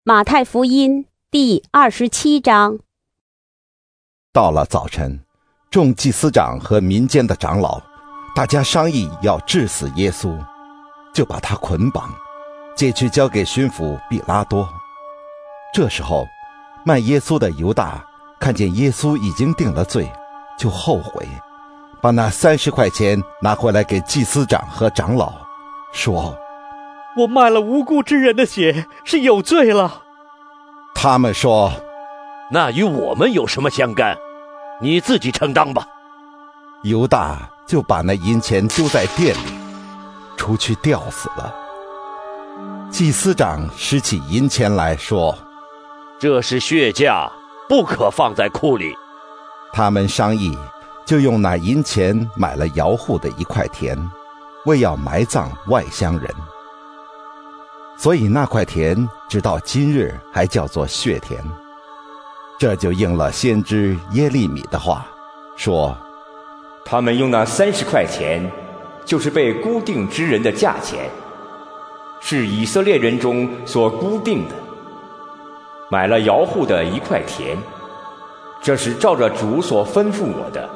马太福音第27章。 到了早晨，众祭司长和民间的长老，大家商议要治死耶稣，就把他捆绑，解去交给巡抚比拉多。这时候，卖耶稣的犹大看见耶稣已经定了罪，就后悔，把那30块钱拿回来给祭司长和长老，说： 我卖了无辜之人的血，是有罪了。 他们说： 那与我们有什么相干？你自己承担吧。 犹大就把那银钱丢在店里，出去吊死了。祭司长拾起银钱来说： 这是血价，不可放在库里。 他们商议，就用那银钱买了窑户的1块田，为要埋葬外乡人。所以那块田直到今日还叫做血田。这就应了先知耶利米的话，说： 他们用那30块钱，就是被估定之人的价钱，是以色列人中所估定的，买了窑户的1块田，这是照着主所吩咐我的。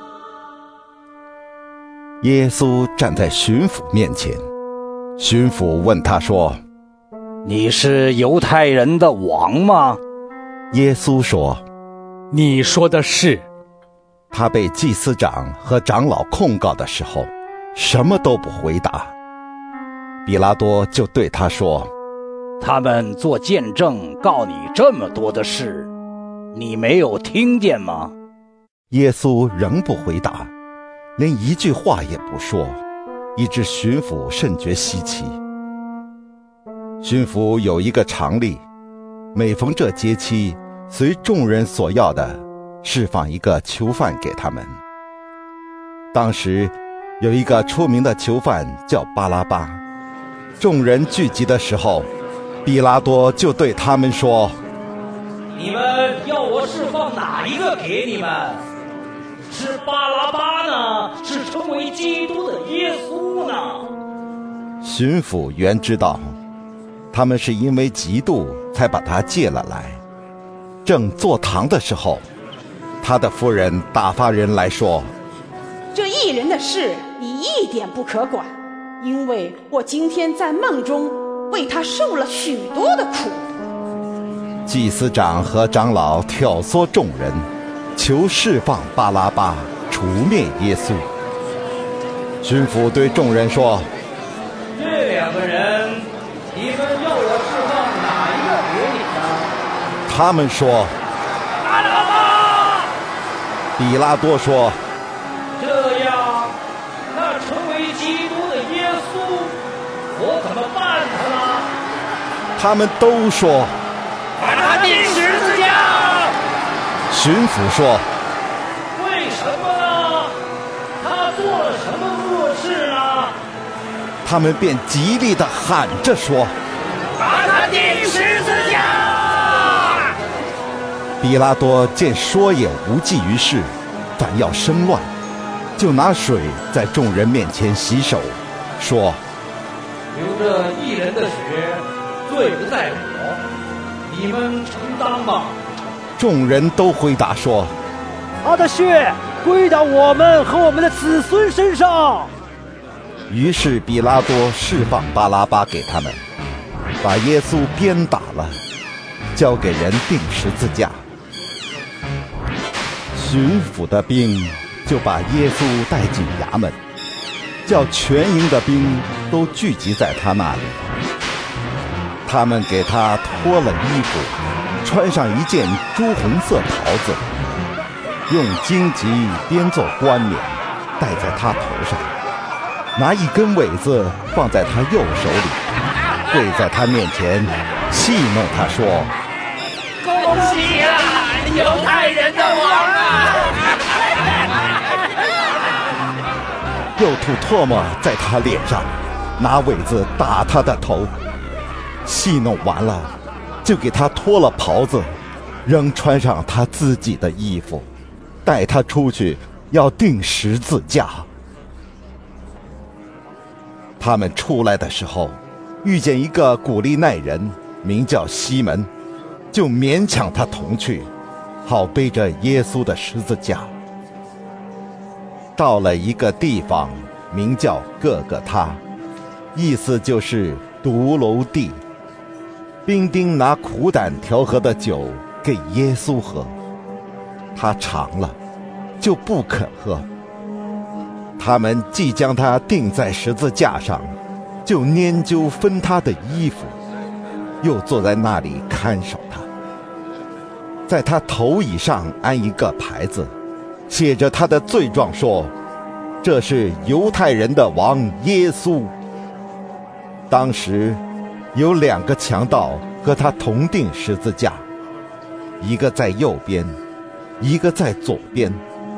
耶稣站在巡抚面前，巡抚问他说： 你是犹太人的王吗？ 耶稣说： 你说的是。 他被祭司长和长老控告的时候，什么都不回答。比拉多就对他说： 他们做见证告你这么多的事，你没有听见吗？ 耶稣仍不回答，连一句话也不说，以致巡抚甚觉稀奇。巡抚有一个常例，每逢这节期，随众人所要的，释放一个囚犯给他们。当时有一个出名的囚犯叫巴拉巴。众人聚集的时候，比拉多就对他们说： 你们要我释放哪一个给你们？是巴拉巴呢，是称为基督的耶稣呢？ 巡抚原知道他们是因为嫉妒才把他借了来，正坐堂的时候，他的夫人打发人来说： 这一人的事你一点不可管，因为我今天在梦中为他受了许多的苦。 祭司长和长老挑唆众人，求释放巴拉巴，除灭耶稣。巡抚对众人说： 这2个人，你们要我释放哪一个给你呢？ 他们说： 巴拉巴。 比拉多说： 这样，那成为基督的耶稣，我怎么办他呢？ 他们都说： 把他钉十字架。 巡抚说： 为什么呢？他做了什么恶事呢？ 他们便极力地喊着说： 把他钉十字架。 比拉多见说也无济于事，反要生乱，就拿水在众人面前洗手，说： 流着一人的血，罪不在我，你们承担吧。 众人都回答说： 他的血归到我们和我们的子孙身上。 于是比拉多释放巴拉巴给他们，把耶稣鞭打了，交给人钉十字架。巡抚的兵就把耶稣带进衙门，叫全营的兵都聚集在他那里。他们给他脱了衣服，穿上一件朱红色袍子，用荆棘编做冠冕戴在他头上，拿一根苇子放在他右手里，跪在他面前戏弄他说： 恭喜啊，犹太人的王啊！ 又吐唾沫在他脸上，拿苇子打他的头。戏弄完了，就给他脱了袍子，仍穿上他自己的衣服，带他出去要钉十字架。他们出来的时候，遇见一个古利奈人名叫西门，就勉强他同去，好背着耶稣的十字架。到了一个地方，名叫各个他，意思就是独楼地。兵丁拿苦胆调和的酒给耶稣喝，他尝了，就不肯喝。他们既将他钉在十字架上，就拈阄分他的衣服，又坐在那里看守他。在他头椅上安一个牌子，写着他的罪状，说：这是犹太人的王耶稣。当时有2个强盗和他同钉十字架，一个在右边，一个在左边。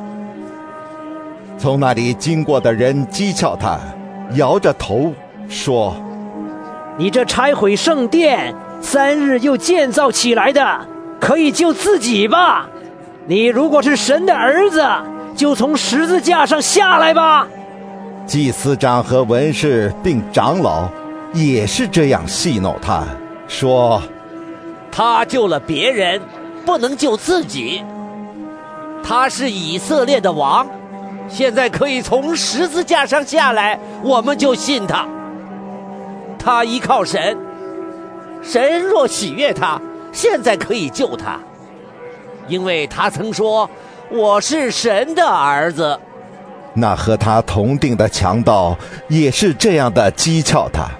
从那里经过的人讥诮他，摇着头说： 你这拆毁圣殿，3日又建造起来的，可以救自己吧？你如果是神的儿子，就从十字架上下来吧。 祭司长和文士并长老也是这样戏弄他，说： 他救了别人，不能救自己。他是以色列的王，现在可以从十字架上下来，我们就信他。他依靠神，神若喜悦他，现在可以救他，因为他曾说：我是神的儿子。 那和他同定的强盗也是这样的讥诮他。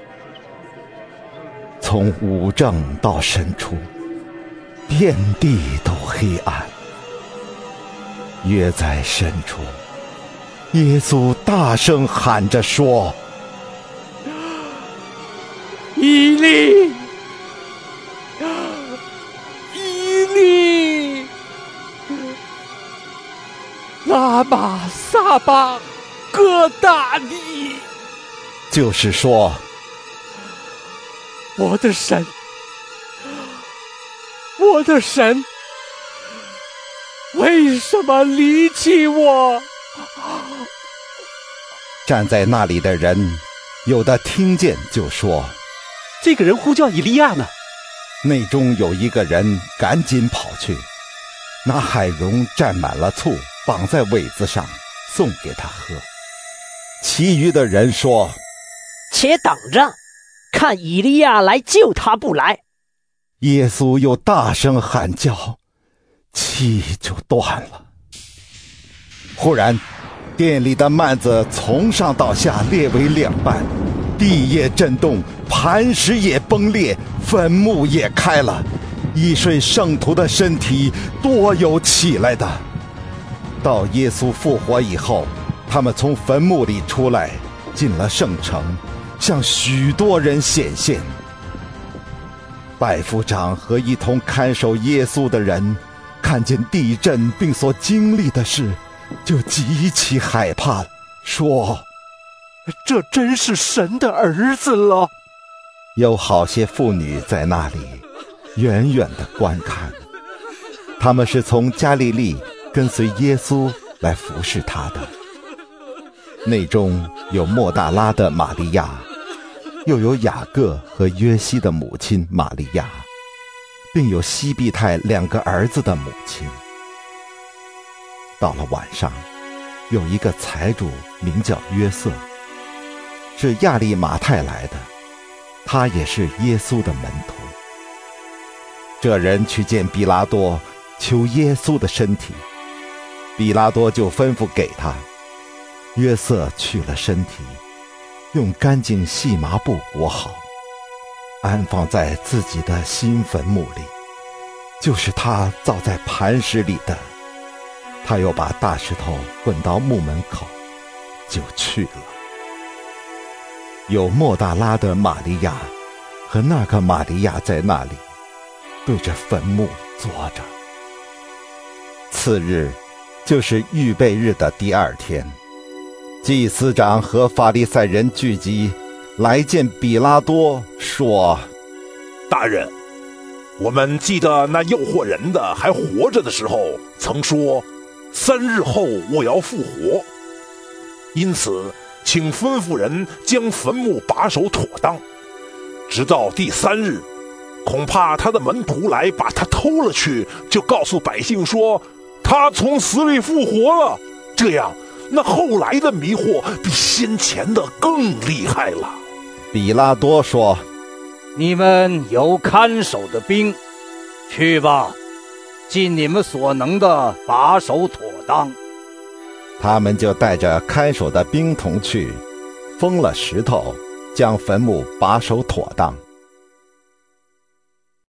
从午正到申初，遍地都黑暗。约在申初，耶稣大声喊着说： 以利，以利，拉玛撒巴各大利。 就是说， 我的神，我的神，为什么离弃我？ 站在那里的人，有的听见就说： 这个人呼叫以利亚呢。 内中有一个人赶紧跑去，拿海蓉蘸满了醋，绑在苇子上，送给他喝。其余的人说： 且等着，看以利亚来救他不来。 耶稣又大声喊叫，气就断了。忽然殿里的幔子从上到下裂为2半，地也震动，磐石也崩裂，坟墓也开了，一睡圣徒的身体多有起来的。到耶稣复活以后，他们从坟墓里出来，进了圣城，向许多人显现。百夫长和一同看守耶稣的人看见地震并所经历的事，就极其害怕，说： 这真是神的儿子了。 有好些妇女在那里远远地观看，他们是从加利利跟随耶稣来服侍他的。内中有莫大拉的玛利亚，又有雅各和约西的母亲玛利亚，并有西庇太2个儿子的母亲。到了晚上，有一个财主名叫约瑟，是亚利马太来的，他也是耶稣的门徒。这人去见比拉多，求耶稣的身体，比拉多就吩咐给他。约瑟取了身体，用干净细麻布裹好，安放在自己的新坟墓里，就是他造在磐石里的。他又把大石头滚到墓门口，就去了。有莫大拉的玛利亚和那个玛利亚在那里，对着坟墓坐着。次日，就是预备日的第2天，祭司长和法利赛人聚集，来见比拉多，说： 大人，我们记得那诱惑人的还活着的时候，曾说3日后我要复活，因此请吩咐人将坟墓把守妥当，直到第3日， 恐怕他的门徒来把他偷了去，就告诉百姓说他从死里复活了。这样，那后来的迷惑比先前的更厉害了。 比拉多说： 你们有看守的兵，去吧，尽你们所能的把守妥当。 他们就带着看守的兵童去，封了石头，将坟墓把守妥当。